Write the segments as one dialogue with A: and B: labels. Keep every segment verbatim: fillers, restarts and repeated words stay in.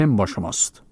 A: با شماست.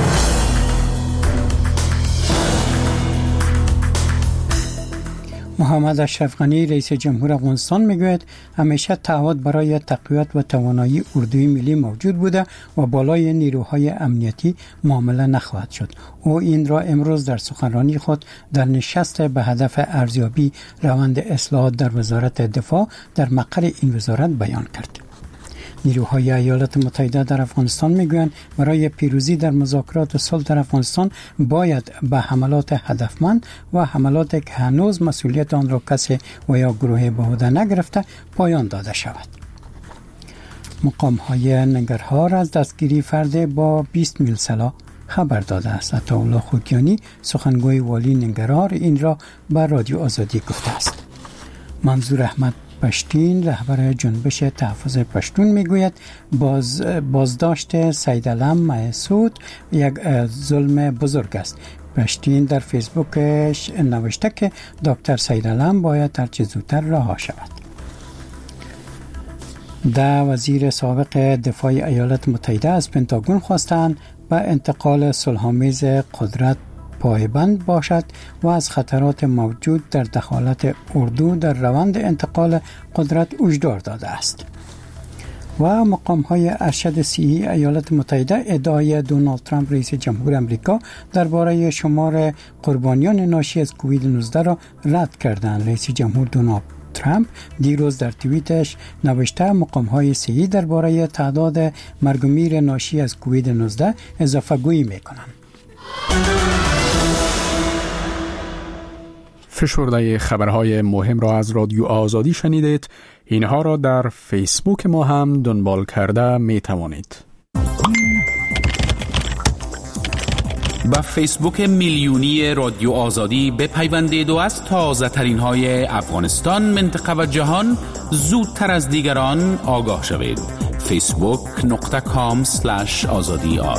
B: محمد اشرف غنی رئیس جمهور افغانستان میگوید همیشه تعهد برای تقویت و توانایی اردوی ملی موجود بوده و بالای نیروهای امنیتی معامله نخواهد شد. او این را امروز در سخنرانی خود در نشست به هدف ارزیابی روند اصلاحات در وزارت دفاع در مقر این وزارت بیان کرد. نیروهای ایالات متحده در افغانستان میگویند برای پیروزی در مذاکرات صلح در افغانستان باید به حملات هدفمند و حملاتی که هنوز مسئولیت آن را کسی و یا گروه به عهده نگرفته پایان داده شود. مقام های ننگرهار از دستگیری فرد با بیست میل سلاح خبر داده است. عطاالله خوکیانی سخنگوی والی ننگرهار این را به رادیو آزادی گفته است. منظور احمد پشتین رهبر جنبش تحفظ پشتون میگوید باز بازداشت سیدعلم مسعود یک ظلم بزرگ است. پشتین در فیسبوکش نوشته که دکتر سیدعلم باید هرچه زودتر رها شود. ده وزیر سابق دفاع ایالات متحده از پنتاگون خواستند به انتقال صلح‌آمیز قدرت پایبند باشد و از خطرات موجود در دخالت اردو در روند انتقال قدرت هشدار داده است. و مقام های ارشد صحی ایالات متحده ادعای دونالد ترامپ رئیس جمهور امریکا درباره شمار قربانیان ناشی از کووید نوزده را رد کردند. رئیس جمهور دونالد ترامپ دیروز در توییتش نوشته مقام های صحی درباره تعداد مرگ و میر ناشی از کووید نوزده اضافه گویی میکنند.
A: فشرده خبرهای مهم را از رادیو آزادی شنیدید. اینها را در فیسبوک ما هم دنبال کرده می توانید.
C: با فیسبوک میلیونی رادیو آزادی بپیوندید و از تازه ترین های افغانستان، منطقه و جهان زودتر از دیگران آگاه شوید. فیسبوک نقطه کام سلش آزادی آر.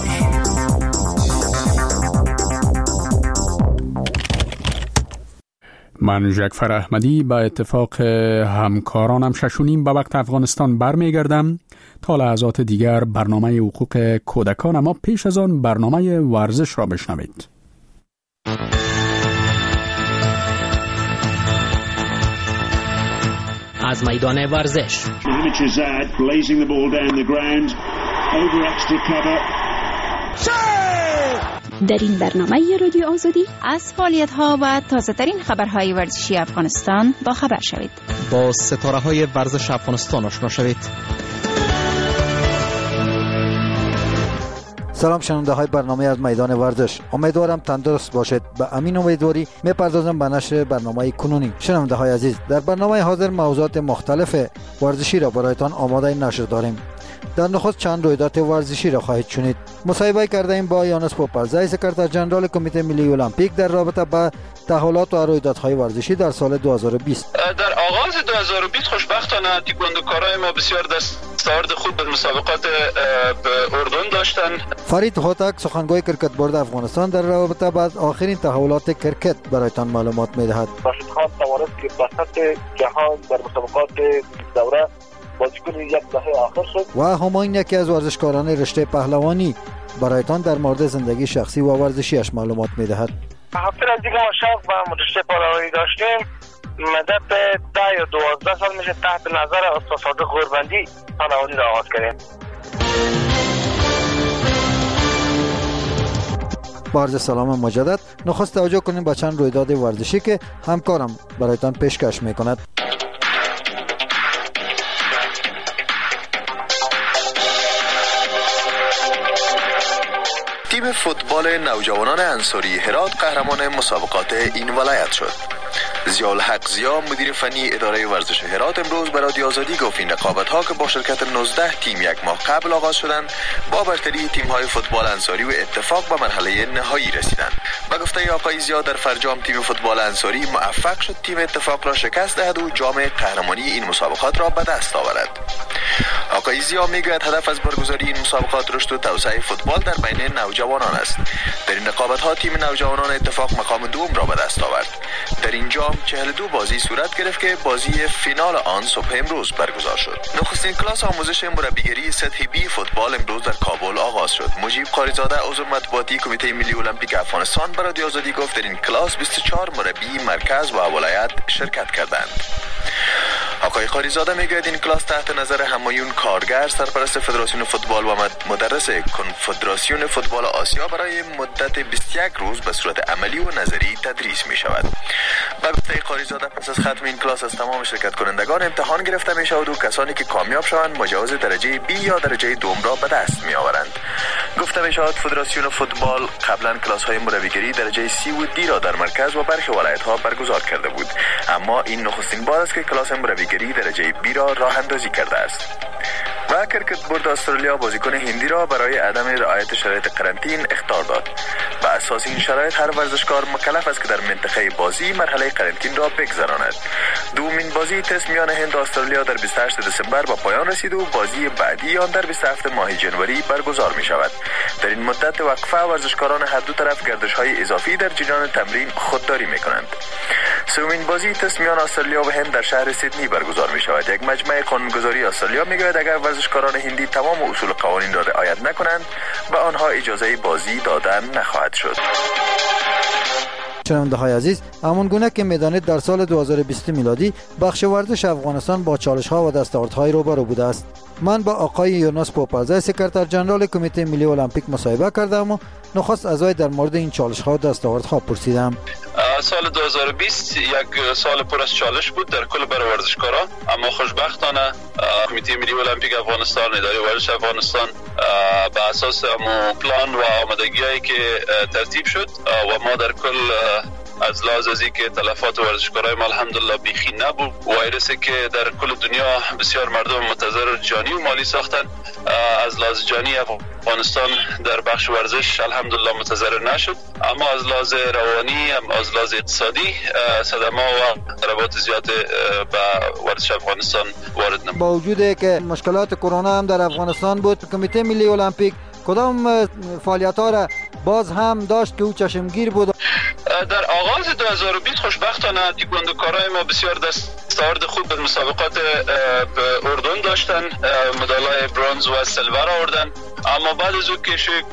A: من جعفر احمدی به اتفاق همکارانم ششونیم به وقت افغانستان برمیگردم تا لحظات دیگر برنامه حقوق کودکان، اما پیش از آن برنامه ورزش را بشنوید.
D: از میدان ورزش
E: در این برنامه رادیو آزادی
F: از فعالیت‌ها و تازه‌ترین خبرهای ورزشی افغانستان با خبر شوید.
D: با ستاره‌های ورزش افغانستان آشنا شوید.
G: سلام شنونده های برنامه از میدان ورزش، امیدوارم تندرست باشید. به امین امیدواری میپردازم به نشر برنامه کنونی. شنونده های عزیز، در برنامه حاضر موضوعات مختلف ورزشی را برایتان آماده نشر داریم. در نخست چند رویداد ورزشی را خواهید شنید. مصاحبه کرده ایم با یانس پوپرزای، سکرتر جنرال کمیته ملی المپیک در رابطه با تحولات و رویدادهای ورزشی در سال دو هزار و بیست.
H: در آغاز دو هزار و بیست خوشبختانه تکواندوکارای ما بسیار دستاورد خوب در مسابقات به اردن داشتن.
G: فرید هوتک، سخنگوی کرکت بورد افغانستان، در رابطه با آخرین تحولات کرکت برایتان معلومات می‌دهد.
I: راشد خان توانست که وسط جهان در مسابقات دوره بازیکن یک دهه آخر شد.
G: و همین یکی از ورزشکاران رشته پهلوانی برایتان در مورد زندگی شخصی و ورزشیش معلومات می‌دهد.
I: هفته از دیگه ما شوق و رشته پهلوانی داشتیم. مدت ده یا دوازده سال میشه تحت نظر استاد صادق غوربندی پهلوانی را آغاز کردیم.
G: با عرض سلام مجدد، نخست توجه کنیم به چند رویداد ورزشی که همکارم برایتان پیشکش میکند.
J: تیم فوتبال نوجوانان انصاری هرات قهرمان مسابقات این ولایت شد. ضیاءالحق زیا، مدیر فنی اداره ورزش هرات، امروز به رادیو آزادی گفت این رقابت‌ها که با شرکت نوزده تیم یک ماه قبل آغاز شدند، با برتری تیم‌های فوتبال انصاری و اتفاق به مرحله نهایی رسیدند. به گفته آقای زیا، در فرجام تیم فوتبال انصاری موفق شد تیم اتفاق را شکست دهد و جام قهرمانی این مسابقات را به دست آورد. آقای زیا میگوید هدف از برگزاری این مسابقات رشد و توسعه فوتبال در بین نوجوانان است. در این رقابت‌ها تیم نوجوانان اتفاق مقام دوم را به دست آورد. در این جام تمام چهل و دو بازی صورت گرفت که بازی فینال آن صبح امروز برگزار شد. نخستین کلاس آموزش مربیگری سطح بی فوتبال امروز در کابل آغاز شد. مجیب قاریزاده عضو مطبوعاتی کمیته ملی المپیک افغانستان برای رادیو آزادی گفت در این کلاس بیست و چهار مربی مرکز و ولایت شرکت کردند. آقای قاریزاده میگوید این کلاس تحت نظر همایون کارگر سرپرست فدراسیون فوتبال و مدرس کنفدراسیون فوتبال آسیا برای مدت بیست و یک روز به صورت عملی و نظری تدریس می شود. به گفته قاریزاده پس از ختم این کلاس از تمام شرکت کنندگان امتحان گرفته می شود و کسانی که کامیاب شوند مجوز درجه بی یا درجه دوم را به دست می آورند. گفته می شود فدراسیون فوتبال قبلا کلاس های مربیگری درجه سی و دی را در مرکز و برخی ولایت ها برگزار کرده بود، اما این نخستین بار است که کلاس مربیگری درجه بی را راه اندازی کرده است. و کرکت بورد استرالیا بازیکن هندی را برای عدم رعایت شرایط قرنطین اخطار داد. با اساس این شرایط هر ورزشکار مکلف است که در منطقه بازی مرحله قرنطین را بگذراند. دومین بازی تست میان هند و استرالیا در بیست و هشت دسامبر به پایان رسید و بازی بعدی آن در بیست و هفت ماه ژانویه برگزار می شود. در این مدت وقفه ورزشکاران هر دو طرف گردش‌های اضافی در جریان تمرین خودداری می کنند. سومین بازی تست میان استرالیا و هند در شهر سیدنی برگزار می شود. یک مجمع قانونگذاری استرالیا می گوید اگر ورزشکاران هندی تمام اصول قوانین را رعایت نکنند به آنها اجازه بازی دادن نخواهد شد.
G: شنونده های عزیز، همان گونه که میدانید در سال دو هزار و بیست میلادی بخش ورزش افغانستان با چالش ها و دستاوردهای روبرو بوده است. من با آقای یونس پوپرزای سکرتر جنرال کمیته ملی المپیک مصاحبه کردم و نخست از وی در مورد این چالش ها و دستاوردها پرسیدم.
H: سال دو هزار و بیست یک سال پر از چالش بود در کل برای ورزشکاران، اما خوشبختانه کمیته ملی المپیک افغانستان، اداره ورزش افغانستان به اساس پلان و آمادگی‌هایی که ترتیب شد و ما در کل از لحاظ از اینکه تلفات ورزشکارای ما الحمدلله بیخی نبود، ویروسی که در کل دنیا بسیار مردم متضرر جانی و مالی ساختن، از لحاظ جانی افغانستان در بخش ورزش الحمدلله متضرر نشد، اما از لحاظ روانی از لحاظ اقتصادی صدمه و ضربات زیاد به ورزش افغانستان وارد نمود.
G: با وجود که مشکلات کرونا هم در افغانستان بود، کمیته ملی المپیک کدام فعالیت‌ها را باز هم داشت که او چشمگیر بود؟
H: در آغاز دو هزار و بیست خوشبختانه تکواندوکارای ما بسیار دستاورد خوب به مسابقات اردن داشتن، مدالای برنز و سیلور آوردن، اما بعد از او که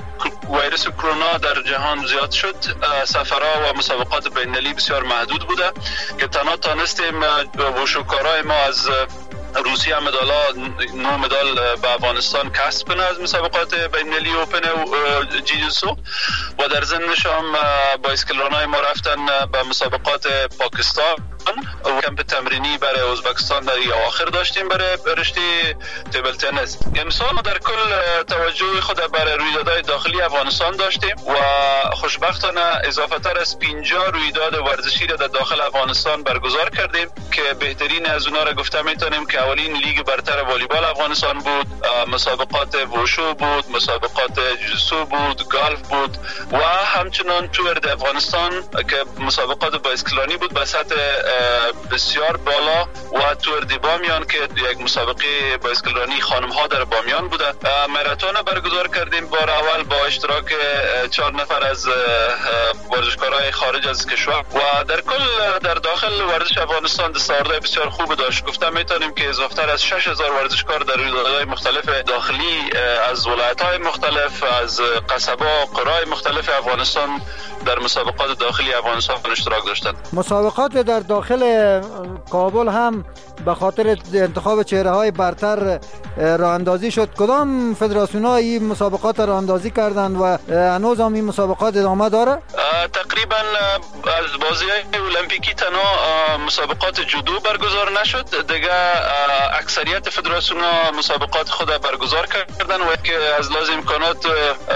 H: ویروس کرونا در جهان زیاد شد سفرها و مسابقات بین‌المللی بسیار محدود بوده که تنها تانستیم وشوکارای ما از روسیه مدالا نو مدال به افغانستان کسب کنه از مسابقات بین‌المللی اوپن و جیجیتسو و در ضمنش هم بایسکلرانای ما رفتن به مسابقات پاکستان و کمپ تمرینی برای ازبکستان در آخر داشتیم برای رشته تیبل تنیس. امسال در کل توجه خود برای رویدادهای داخلی افغانستان داشتیم و خوشبختانه اضافه تر از پنجاه رویداد ورزشی را در داخل افغانستان برگزار کردیم که بهترین از اونها را گفته میتونیم که اولین لیگ برتر والیبال افغانستان بود، مسابقات وشو بود، مسابقات جوجیتسو بود، گالف بود و همچنان تور د افغانستان که مسابقات بایسکلانی بود به سطح بسیار بالا و تور دی بامیان که یک مسابقه بایسکلرانی خانم ها در بامیان بوده. ماراتون برگزار کردیم بار اول با اشتراک چهار نفر از ورزشکارای خارج از کشور و در کل در داخل ورزش افغانستان دستاوردهای بسیار خوب داشت. گفتم میتونیم که اضافه از شش هزار ورزشکار در رویدادهای مختلف داخلی از ولایت‌های مختلف از قصبه و قرای مختلف افغانستان در مسابقات داخلی افغانستان اشتراک داشتند.
G: مسابقات در داخل کابل هم به خاطر انتخاب چهره‌های برتر راه اندازی شد. کدام فدراسیون‌ها این مسابقات راه اندازی کردند و هنوز هم این مسابقات ادامه داره؟
H: تقریبا از بازی‌های المپیکی تنها مسابقات جودو برگزار نشد، دیگه اکثریت فدراسیون‌ها مسابقات خود برگزار کردن و که از لازم امکانات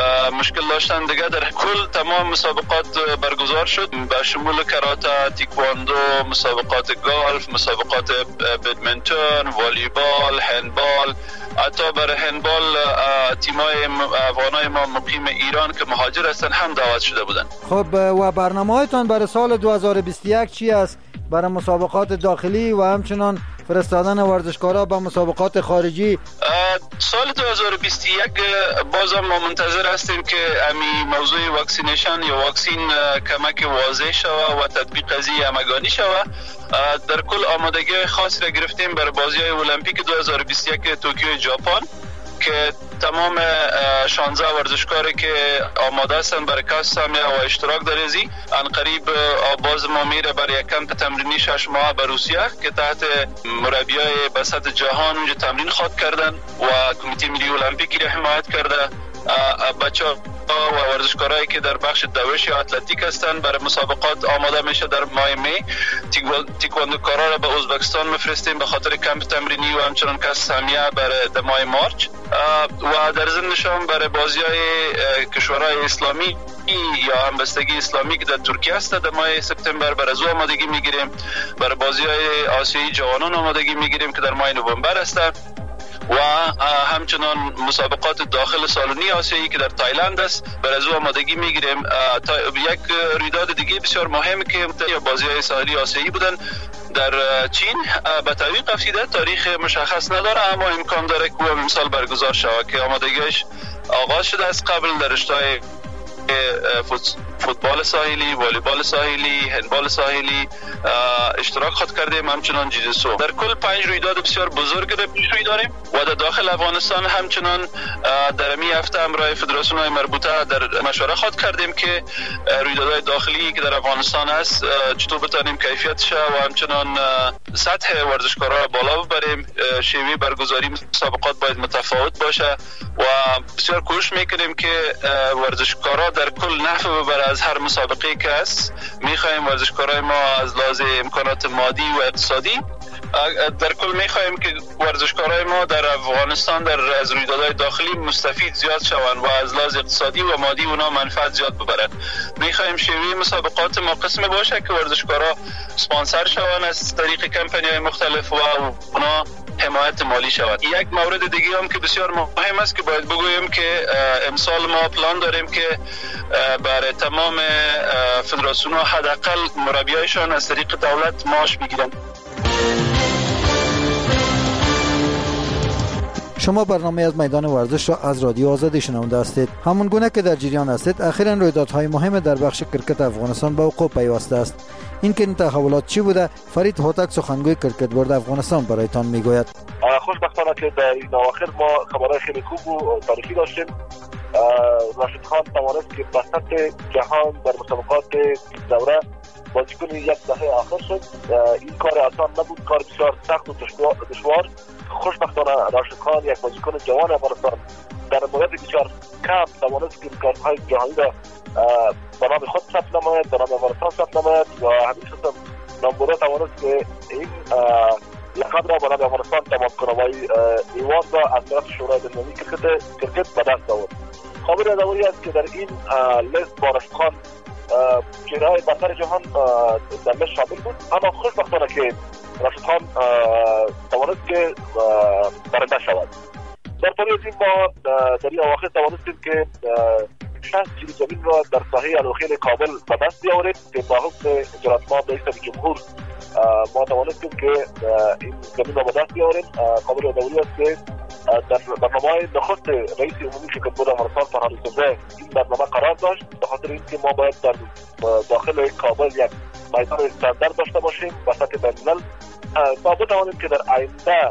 H: مشکل داشتن دیگه در کل تمام مسابقات برگزار شد به شمول کراته، تیکواندو، مسابقات گالف، مسابقات بدمنتون، والیبال، هندبال. حتی برای هندبال تیمای افغانای ما مقیم ایران که مهاجر هستن هم دعوت شده بودن.
G: خب و برنامه‌هایتان برای سال دو هزار و بیست و یک چی است؟ برای مسابقات داخلی و همچنان فرستادن ورزشکارا به مسابقات خارجی؟
H: سال دو هزار و بیست و یک باز ما منتظر هستیم که امی موضوع واکسینیشن یا واکسین کمک واضح شود و تطبیق از این همگانی شود. در کل آمادگی خاصی را گرفتیم برای بازی‌های المپیک دو هزار و بیست و یک توکیو ژاپن که تمام شانزده ورزشکاری که آماده هستند برای کسب سهمیه و اشتراک در ازی ان قریب باز ما میره برای یک کمپ تمرینی شش ماه به روسیه که تحت مربیای به سطح جهان اونجا تمرین خواد کردن و کمیته ملی المپیکی را حمایت کرده. بچه‌ها و ورزشکارایی که در بخش دوش یا اتلتیک هستند برای مسابقات آماده میشه در ماه می. تیکواندوکارا را به ازبکستان میفرستیم به خاطر کمپ تمرینی و همچنان کسب سهمیه برای ماه مارچ و در ضمنشان برای بازی‌های کشورهای اسلامی یا همبستگی اسلامی که در ترکیه است در ماه سپتامبر برای زو آمادگی میگیریم. برای بازی‌های آسیایی جوانان آمادگی میگیریم که در ماه نوامبر است و همچنان مسابقات داخل سالونی آسیایی که در تایلند است برای از آمادگی میگیریم. یک رویداد دیگه بسیار مهم که بازی‌های ساحلی آسیایی بودن در چین به تعویق افتیده، تاریخ مشخص نداره اما امکان داره که امسال برگزار شود که آمادگیش آغاز شده از قبل در رشته‌های فوتبال ساحلی، والیبال ساحلی، هندبال ساحلی اشتراک خود کردیم، همچنان جیجیتسو. در کل پنج رویداد بسیار بزرگ رو پیش روی داریم و در داخل افغانستان همچنان در می هفته همراه فدراسیون‌های مربوطه در مشوره خود کردیم که رویدادهای داخلی که در افغانستان هست چطور بتونیم کیفیتش و همچنان سطح ورزشکارا را بالا ببریم. شیوه برگزاری مسابقات باید متفاوت باشه و بسیار کوشش میکنیم که ورزشکارا در کل نفع ببره از هر مسابقه که هست. میخوایم ورزشکارای ما از لحاظ امکانات مادی و اقتصادی در کل میخوایم که ورزشکارای ما در افغانستان در از رویدادهای داخلی مستفید زیاد شوند و از لحاظ اقتصادی و مادی اونا منفعت زیاد ببرند. میخوایم شیوه مسابقات ما قسم باشه که ورزشکارا اسپانسر شوند از طریق کمپانی‌های مختلف و اونا حمایت مالی شود. یک مورد دیگه هم که بسیار مهم است که باید بگویم که امسال ما پلان داریم که برای تمام فدراسیون‌ها حداقل مربیایشان از طریق دولت معاش بگیرند.
G: شما برنامه از میدان ورزش را از رادیو آزادی شنونده هستید. همون گونه که در جریان هستید اخیراً رویدادهای مهم در بخش کرکت افغانستان به وقوع پیوسته است. این که این تحولات چی بوده؟ فرید هوتک سخنگوی کرکت بورد افغانستان برایتان میگوید.
I: خوشبختانه که در این اواخر ما خبرهای خیلی خوب و تاریخی داشتیم. راشد خان توانست که به سطح جهان در مسابقات دوره بازیکن یک دهه آخر شد. این کار آسان نبود، کار بسیار سخت و دشوار. خوشبختانه راشد خان یک بازیکن جوان افغانستان در مدت بسیار کم توانست که کارهای جهانی را به نام خود ثبت نماید، به نام افغانستان ثبت نماید و همیشه هم نامبرده توانست که این لقب را به نام افغانستان تمام کنه و ایوان را از طرف شورای بین‌المللی کرکت کرکت به دست آورد. خبر ضروری است که در این لیست با راشد خان چهره‌های برتر جهان در لیست شامل بود، اما خوشبختانه که راشد خان توانست که برنده شود. در طریق این ما در این اواخر توانستیم که شصت کیلو زمین را در ساحه الوخیل کابل به دست بیاوریم که با حکم اجراتمند رئیس جمهور ما توانستیم که این زمین را به دست بیاوریم. خبر ضروری است که در برنامه نخست رئیس عمومی شرکت بورد افغانستان فرهاد یوسفزی این برنامه قرار داشت به خاطر اینکه ما باید در داخل کابل یک میدان استاندارد داشته باشیم به سطح بین‌الملل تا بتوانیم که در آینده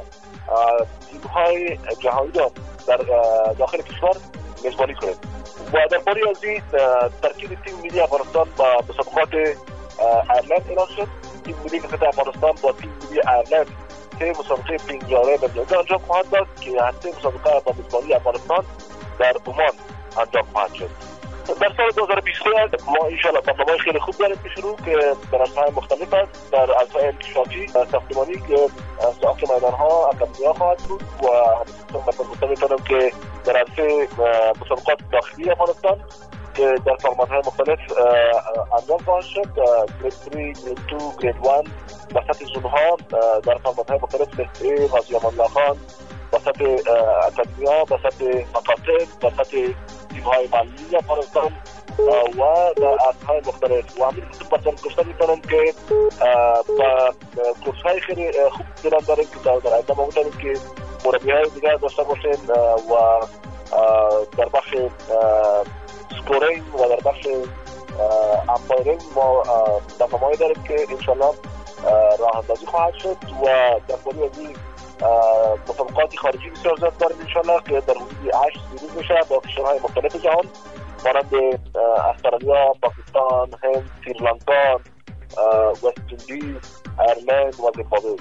I: تیم‌های جهانی را در داخل کشور میزبانی کنیم. و در باری از این ترکیب تیم ملی افغانستان با مسابقات ایرلند اعلان شد. تیم ملی کرکت افغانستان با تیم ملی ایرلند که مسابقه پینگیاره به میانجا انجام خواهد داد که هر سه مسابقه با میزبانی افغانستان در عمان انجام خواهد شد. در سال دو هزار و بیست و یک ما انشاءالله برنامه خیلی خوب داریم پیش رو که در رشته‌های مختلف است. در عرصه‌های انکشافی ساختمانی که ساخت میدان‌ها اکادمی‌ها خواهد بود و همچنین می‌تونم که در عرصه مسابقات داخلی افغانستان که در فرمان‌های مختلف انجام خواهد شد. گرید سه، گرید دو، گرید یک به سطح زون‌ها در فرمان‌های مختلف مثل غازی امان الله خان به سطح اکادمی‌ها، به سطح مقاطع، به سطح تیم‌های محلی افغانستان و در عصرهای مختلف و همین که بسر گفتن میتونم که با کورس های خیلی خوب دیدن داریم که در آینده ما میتونیم که مربی های دیگر داشته باشیم و در بخش سکورینگ و در بخش امپایرینگ ما برنامه‌ای داریم که انشالله راه اندازی خواهد شد و در مورد از این مسابقات خارجی بسیار زیاد داریم انشالله که در حدود هشت سیریز میشه با کشورهای مختلف جهان مانند استرالیا، پاکستان، هند، سریلانکا، وست اندیز، ایرلند و زیمبابوه.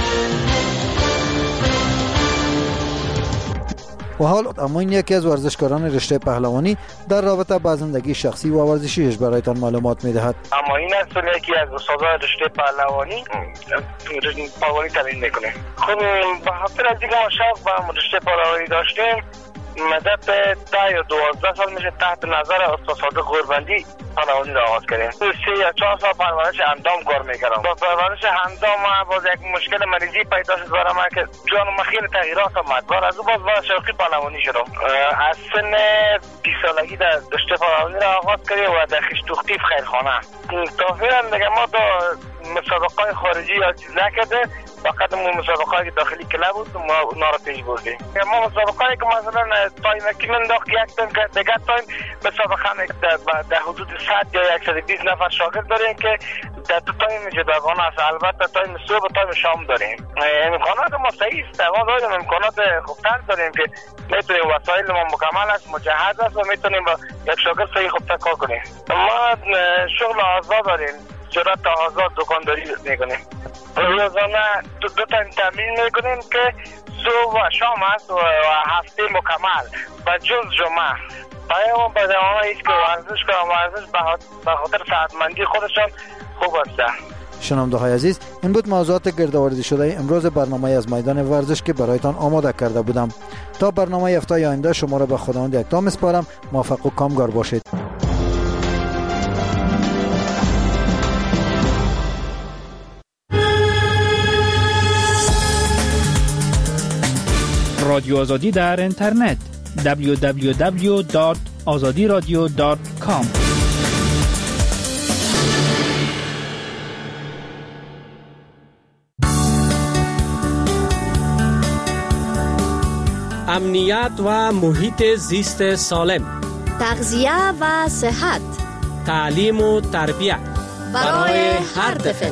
G: و حال امین یکی از ورزشکاران رشته پهلوانی در رابطه با زندگی شخصی و ورزشیش برایتان معلومات میدهد.
K: امین است یکی از استادان رشته پهلوانی پهلوانی تمرین میکنه. خب به خاطر از دیگه ما شوق با رشته پهلوانی داشتیم. مدت ده یا دوازده سال میشه تحت نظر استاد صادق غوربندی پهلوانی را آغاز کردیم. سه یا چهار سال پرورش اندام کار میکردم. با پرورش اندام باز یک مشکل مریضی پیدا شد برای من که جان ما خیلی تغییرات آمد. بعد از اون باز باز شوقی پهلوانی شدم. از سن بیست سالگی در رشته پهلوانی را آغاز کردیم و در خشتوختی خیرخانه. تا فعلا دیگه ما تا مسابقات خارجی یا چیز نکرده. فقط ما مسابقات داخلی کلاب بود ما اونا را پیش بردیم. ما مسابقاتی که مثلا تایم کی منداخت یک تایم که دیگه تایم مسابقه در حدود صد یا صد و بیست نفر شاگرد داریم که در دو تایم جداگانه است. البته تایم صبح و تایم شام داریم. امکانات ما صحیح است. ما داریم امکانات خوبتر داریم که میتونیم وسایل ما مکمل است، مجهز است و میتونیم با یک شاگرد صحیح خوبتر کار کنیم. ما شغل آزاد داریم. جرات آزاد دکانداری میکنیم. روزانه دو, دو تا تمرین میکنیم که صبح و شام است و هفته مکمل و جز جمعه. باید به زمان ایست که ورزش کنم ورزش به خاطر صحتمندی خودشان خوب است.
G: شنونده های عزیز، این بود موضوعات گردآوری شده امروز برنامه از میدان ورزش که برایتان آماده کرده بودم. تا برنامه هفته آینده شما را به خداوند یکتا میسپارم. موفق و کامگار باشید.
L: رادیو آزادی در اینترنت دبلیو دبلیو دبلیو دات آزادی رادیو دات کام.
M: امنیت و محیط زیست سالم،
N: تغذیه و صحت،
M: تعلیم و تربیت
N: برای هر طفل.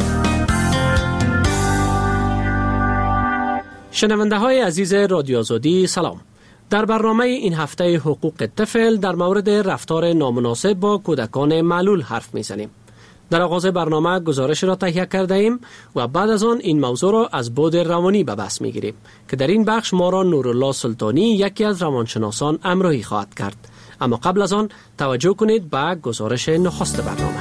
M: شنونده های عزیز رادیو آزادی سلام. در برنامه این هفته حقوق طفل در مورد رفتار نامناسب با کودکان معلول حرف میزنیم. در آغاز برنامه گزارش را تهیه کرده ایم و بعد از آن این موضوع را از بعد روانی به بحث میگیریم که در این بخش ما را نورالله سلطانی یکی از روانشناسان همراهی خواهد کرد. اما قبل از آن توجه کنید به گزارش نخست برنامه.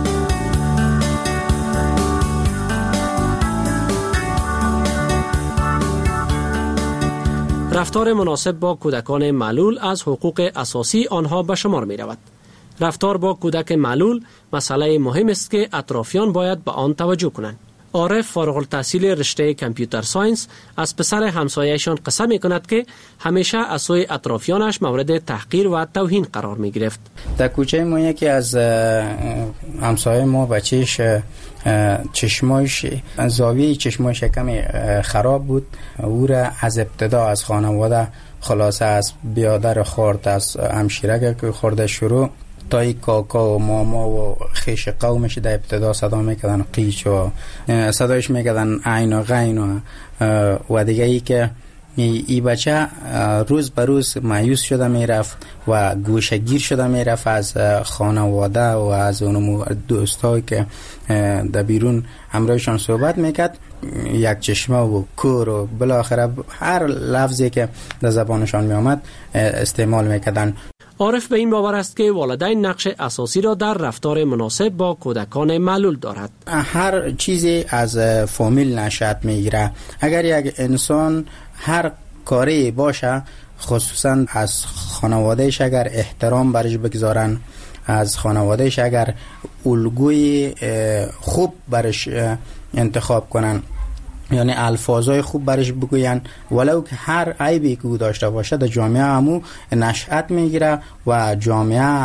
M: رفتار مناسب با کودکان معلول از حقوق اساسی آنها به شمار می رود. رفتار با کودک معلول مسئله مهم است که اطرافیان باید به آن توجه کنند. عارف فارغ التحصیل رشته کامپیوتر ساینس از پسر همسایه‌شان قصه می کند که همیشه از سوی اطرافیانش مورد تحقیر و توهین قرار می گرفت.
O: در کوچه ما یکی از همسایه ما بچهش چشمایش زاویه چشمایش کمی خراب بود. او را از ابتدا از خانواده خلاصه از بیادر خورد، از همشیره که خورده شروع تا ای کاکا و ماما و خیش قومش در ابتدا صدا میکردن قیچ و صدایش میکردن عین و غین و, و دیگه ای که ای بچه روز به روز مایوس شده میرفت و گوشگیر شده میرفت از خانواده و از اون دوستایی که در بیرون همراهشان صحبت میکرد. یک چشمه و کور و بالاخره هر لفظی که در زبانشان میامد استعمال میکردن.
M: عارف به این باور است که والدین نقش اساسی را در رفتار مناسب با کودکان معلول دارد.
O: هر چیزی از فامیل نشأت میگیره. اگر یک انسان هر کاری باشه، خصوصا از خانوادهش اگر احترام برش بگذارن، از خانوادهش اگر الگوی خوب برش انتخاب کنن، یعنی الفاظای خوب برش بگوین، ولو که هر عیبی که او داشته باشه در جامعه همو نشأت میگیره و جامعه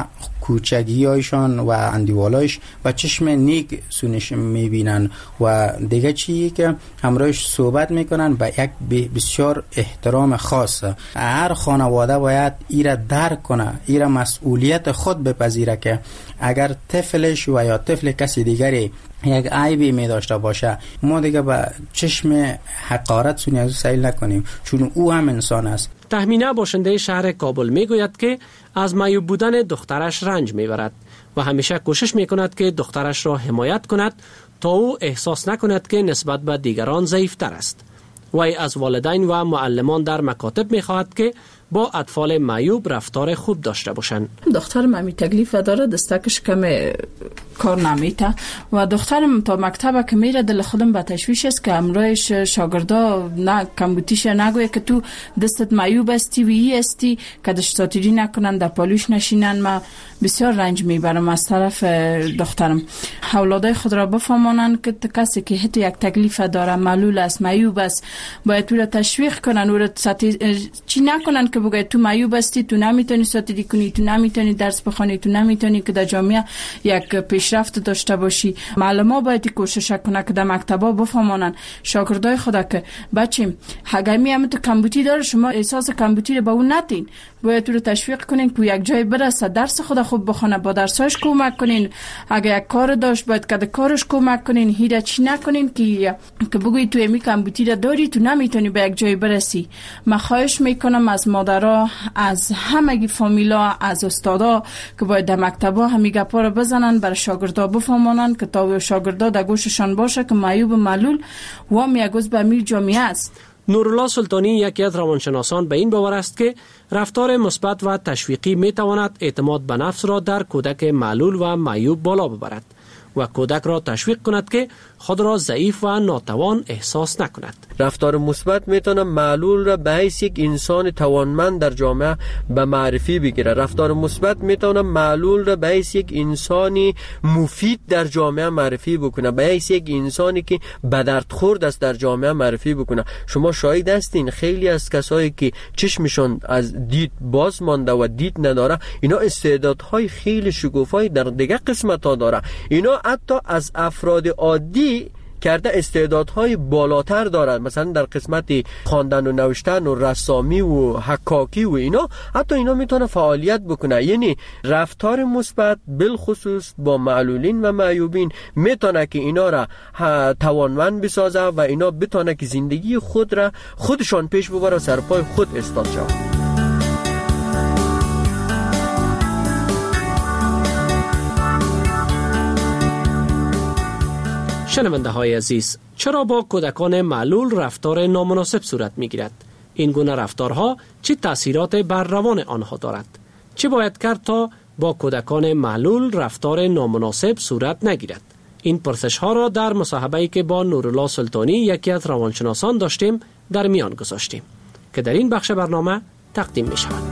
O: کوچگی هایشان و اندیوالایش و چشم نیک سونش میبینن و دیگه چیزی که همراهش صحبت میکنن با یک بسیار احترام خاص. هر خانواده باید ایره درک کنه، ایره مسئولیت خود بپذیره که اگر طفلش و یا طفل کسی دیگری یک عیبی می داشته باشه ما دیگه با چشم حقارت سونی از او سیل نکنیم، چون او هم انسان است.
M: تهمینه باشنده شهر کابل می گوید که از معیوب بودن دخترش رنج می برد و همیشه کوشش می کند که دخترش را حمایت کند تا او احساس نکند که نسبت به دیگران ضعیفتر است. وی از والدین و معلمان در مکاتب می خواهد که با اطفال معیوب رفتار خوب داشته باشند.
P: دخترم همی تکلیف داره، دستکش کم کار نمیته و دخترم تا مکتب که میره دل خودم به تشویش است که امرایش شاگردا نه کمبوتیش نگویه که تو دستت معیوب استی و ای استی که دشتاتیری نکنن در پالوش نشینن. ما بسیار رنج میبرم از طرف دخترم. اولادای خود را بفهمانن که کسی که حتی یک تکلیف داره، معلول است، معیوب است، باید تو را تشویق کنن، او را چی نکنن که بگه تو معیوب هستی، تو نمیتونی ساتیری کنی، تو نمیتونی درس بخونی، تو نمیتونی که در جامعه یک پیشرفت داشته باشی. معلم ها باید کوشش کنه که در مکتبا بفهمانن شاگردای خدا که بچیم هگمی هم تو کمبوتی داره، شما احساس کمبوتی رو به اون ندین، باید تو رو تشویق کنین که یک جای برسه، درس خدا خوب بخونه، با درساش کمک کنین. اگه یک کار داشت باید که کارش کمک کنین، هیچ چی نکنین که که بگوی تو امی کمبوتی رو داری، تو نمیتونی به یک جای برسی. من خواهش میکنم از مادرها، از همگی فامیلا، از استادا که باید در مکتبا همین گپا رو بزنن، برای شاگردا بفهمانن که تا شاگردا در گوششان باشه که معیوب و معلول و میگوز به امیر جامعه است.
M: نورالله سلطانی یکی از روانشناسان به این باور است که رفتار مثبت و تشویقی می تواند اعتماد به نفس را در کودک معلول و معیوب بالا ببرد و کودک را تشویق کند که خود را ضعیف و ناتوان احساس نکند.
Q: رفتار مثبت میتونه معلول را به حیث یک انسان توانمند در جامعه به معرفی بگیره. رفتار مثبت میتونه معلول را به حیث یک انسانی مفید در جامعه معرفی بکنه، به حیث یک انسانی که به درد خورد است در جامعه معرفی بکنه. شما شاهد هستین خیلی از کسایی که چشمشون از دید باز مانده و دید نداره، اینا استعدادهای خیلی شگوفایی در دیگه قسمت‌ها داره. اینا حتی از افراد عادی کرده استعدادهای بالاتر دارند، مثلا در قسمت خواندن و نوشتن و رسامی و حکاکی و اینا، حتی اینا میتونه فعالیت بکنه. یعنی رفتار مثبت بالخصوص با معلولین و معیوبین میتونه که اینا را توانمند بسازه و اینا بتونه که زندگی خود را خودشان پیش ببره، سرپای خود استاد شود.
M: شنونده های عزیز، چرا با کودکان معلول رفتار نامناسب صورت می گیرد؟ این گونه رفتارها چه تأثیرات بر روان آنها دارد؟ چه باید کرد تا با کودکان معلول رفتار نامناسب صورت نگیرد؟ این پرسش ها را در مصاحبه‌ای که با نورالله سلطانی یکی از روانشناسان داشتیم در میان گذاشتیم که در این بخش برنامه تقدیم می شود.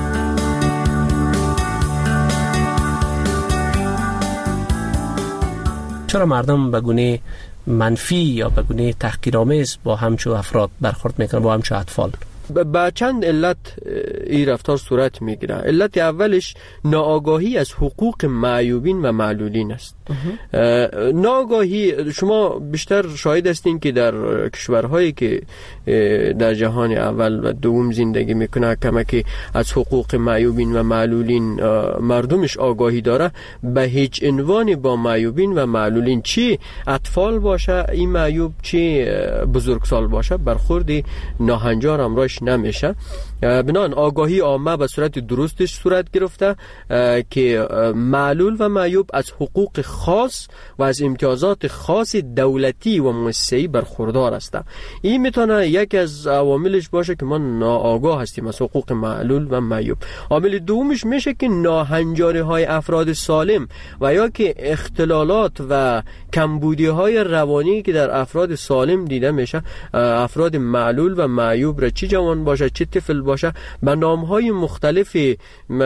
M: چرا مردم به گونه منفی یا به گونه تحقیرآمیز با همچو افراد برخورد میکنن، با همچو اطفال؟
Q: با چند علت این رفتار صورت میگیره. علت اولش ناآگاهی از حقوق معیوبین و معلولین است. ناآگاهی، شما بیشتر شاهد هستین که در کشورهایی که در جهان اول و دوم زندگی میکنه کمکی از حقوق معیوبین و معلولین مردمش آگاهی داره، به هیچ عنوان با معیوبین و معلولین، چی اطفال باشه این معیوب، چی بزرگسال باشه، برخورد ناهنجار امراش نمیشه. بنان آگاهی عامه به صورت درستش صورت گرفته که معلول و معیوب از حقوق خاص و از امتیازات خاص دولتی و مؤسسه‌ای برخوردار هستند. این میتونه یکی از عواملش باشه که ما ناآگاه هستیم از حقوق معلول و معیوب. عامل دومش میشه که ناهنجاری های افراد سالم و یا که اختلالات و کمبودی های روانی که در افراد سالم دیده میشه، افراد معلول و معیوب را چه جوان باشه چه طفل باشه باشه به نامهای مختلفی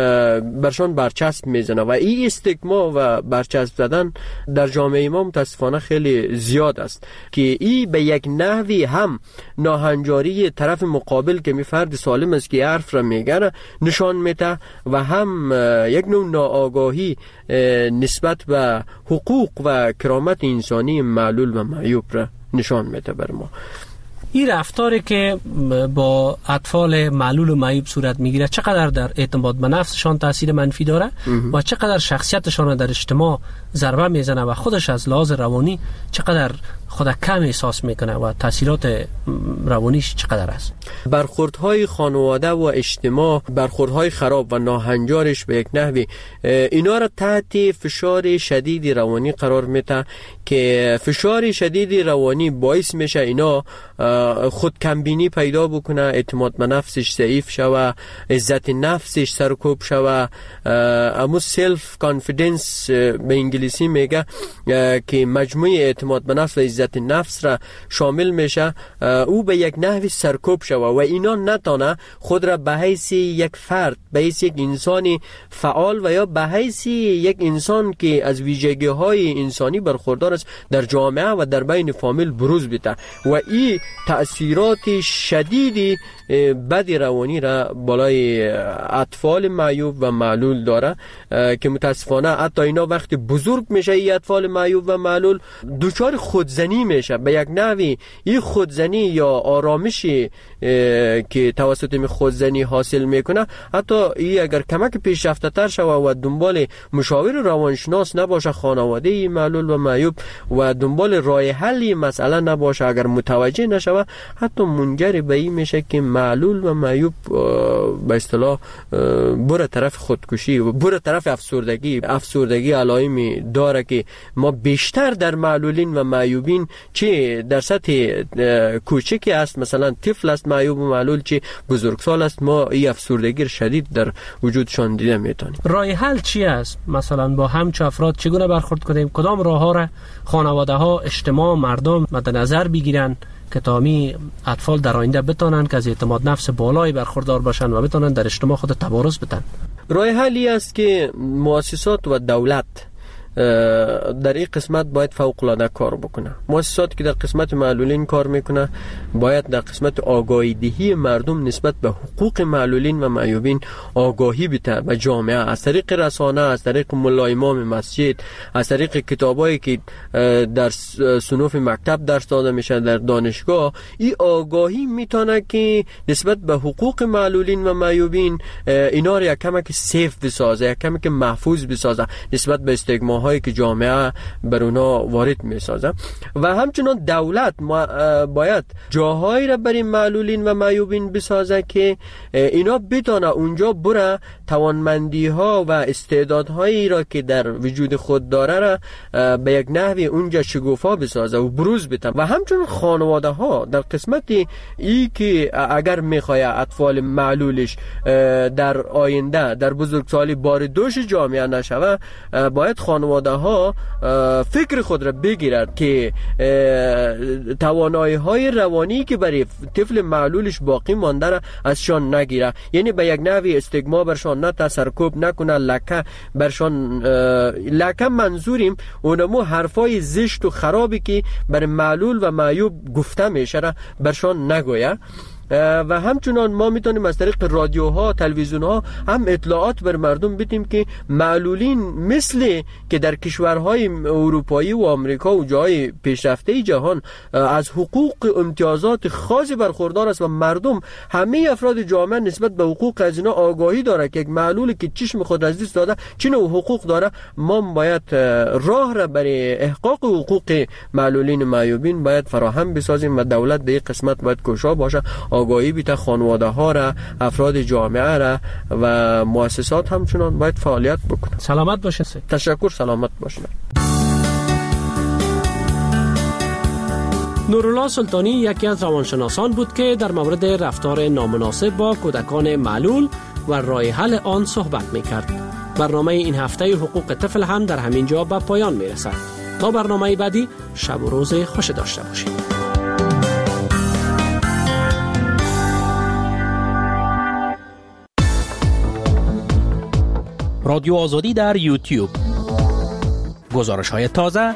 Q: برشان برچسب میزنه و این استیگما و برچسب زدن در جامعه ما متاسفانه خیلی زیاد است که این به یک نحوی هم ناهنجاری طرف مقابل که می فرد سالم است که حرف را میگه نشان میده و هم یک نوع ناآگاهی نسبت به حقوق و کرامت انسانی معلول و معیوب را نشان میده بر ما.
M: این رفتاری که با اطفال معلول و معیوب صورت میگیره چقدر در اعتماد به نفسشان تاثیر منفی داره و چقدر شخصیتشان در اجتماع ضربه میزنه و خودش از لحاظ روانی چقدر خود کم احساس میکنه و تاثیرات روانیش چقدر است؟
Q: برخوردهای خانواده و اجتماع، برخوردهای خراب و ناهنجارش به یک نحوی اینا را تحت فشار شدید روانی قرار میده که فشار شدید روانی باعث میشه اینا خود کمبینی پیدا بکنه، اعتماد به نفسش ضعیف شوه، عزت نفسش سرکوب شوه، امو سلف کانفیدنس به انگلیسی میگه که مجموعه اعتماد به نفس و عزت نفس را شامل میشه، او به یک نحوی سرکوب شوه و اینا نتانه خود را به حیث یک فرد، به حیث یک انسانی فعال و یا به حیث یک انسان که از ویژگی های انسانی برخوردار است در جامعه و در بین فامیل بروز بده و این تأثیرات شدیدی بدی روانی را بالای اطفال معیوب و معلول داره که متاسفانه حتی اینا وقتی بزرگ میشه این اطفال معیوب و معلول دچار خودزنی میشه. به یک نحوی این خودزنی یا آرامشی که توسط می خودزنی حاصل میکنه حتی این اگر کمک پیشرفته تر شوه و دنبال مشاور روانشناس نباشه خانواده معلول و معیوب و دنبال راه حل مسئله نباشه، اگر متوجه نشوه حتی منجر به این میشه که معلول و معیوب به اصطلاح بره طرف خودکشی و بره طرف افسردگی. افسردگی علائمی داره که ما بیشتر در معلولین و معیوبین چه در سطح کوچکی است، مثلا طفل است معیوب و معلول، چه بزرگسال است، ما این افسردگی شدید در وجودشان دیده میتونیم.
M: راه حل چی است؟ مثلا با همچه افراد چگونه برخورد کنیم؟ کدام راه ها را خانواده ها، اجتماع، مردم مد نظر بگیرن که تامی اطفال در آینده بتونن که از اعتماد نفس بالایی برخوردار باشن و بتونن در اجتماع خود تبارز بدن؟
Q: راه حلی است که مؤسسات و دولت در این قسمت باید فوق العاده کار بکنه. مؤسساتی که در قسمت معلولین کار میکنه باید در قسمت آگاهی دهی مردم نسبت به حقوق معلولین و معیوبین آگاهی بده به جامعه، از طریق رسانه، از طریق ملا امام مسجد، از طریق کتابایی که در صنوف مکتب درس داده میشه در دانشگاه. این آگاهی میتونه که نسبت به حقوق معلولین و معیوبین اینا رو یک کمک سیف بسازه، یک کمک محفوظ بسازه نسبت به استیگما هایی که جامعه بر اونا وارد می سازه. و همچنان دولت باید جاهایی را برای معلولین و معیوبین بسازه که اینا بتونه اونجا بره توانمندی ها و استعدادهایی را که در وجود خود داره را به یک نحوی اونجا شگوفا بسازه و بروز بده. و همچنان خانواده ها در قسمت ای که اگر میخواه اطفال معلولش در آینده در بزرگسالی بار دوش جامعه نشوه، باید خانواده ها فکر خود را بگیرد که توانایی های روانی که برای طفل معلولش باقی مانده را ازشان نگیره، یعنی به یک نحوی استیگما برشان نه تسرکوب نکنه، لکه برشان لکه منظوریم اونمو حرفای زشت و خرابی که برای معلول و معیوب گفته میشه را برشان نگویه. و همچنان ما میتونیم از طریق رادیوها، تلویزیونها هم اطلاعات بر مردم بدیم که معلولین مثل که در کشورهای اروپایی و آمریکا و جای پیشرفته جهان از حقوق و امتیازات خاصی برخوردار است و مردم، همه افراد جامعه نسبت به حقوق از اینا آگاهی داره که یک معلولی که چشم خود از دست داده چه نوع حقوق داره. ما باید راه را برای احقاق حقوق معلولین و معیوبین باید فراهم بسازیم و دولت در این قسمت باید کوشا باشه، آگاهی بیت خانواده ها را، افراد جامعه را و مؤسسات همچنان باید فعالیت بکنه.
M: سلامت باشه.
Q: تشکر. سلامت باشه.
M: نورالله سلطانی یکی از روانشناسان بود که در مورد رفتار نامناسب با کودکان معلول و راه حل آن صحبت می‌کرد. برنامه این هفته حقوق طفل هم در همین جا به پایان میرسد. تا برنامه بعدی، شب و روز خوش داشته باشید. رادیو آزادی در یوتیوب. گزارش های تازه.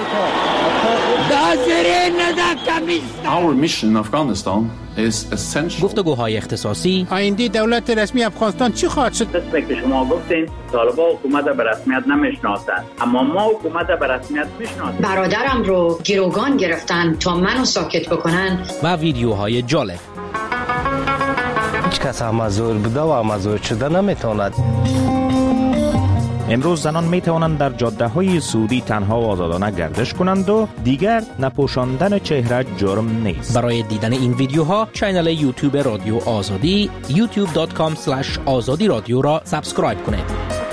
R: Our mission in Afghanistan is essential.
M: گفتگوهای اختصاصی.
S: آینده دولت رسمی افغانستان چی خواهد شد؟
T: قسمی که شما گفتین طالبان حکومت به رسمیت نمیشناسند، اما ما حکومت به رسمیت میشناسیم.
U: برادرم رو گروگان گرفتن تا منو ساکت بکنن.
M: و ویدیوهای جالب.
V: هیچ کس امازور بوده و امازور شده نمیتواند.
W: امروز زنان می توانند در جاده های سعودی تنها و آزادانه گردش کنند و دیگر نپوشاندن چهره جرم نیست.
M: برای دیدن این ویدیوها کانال یوتیوب رادیو آزادی یوتیوب دات کام اسلش آزادی رادیو را سابسکرایب کنید.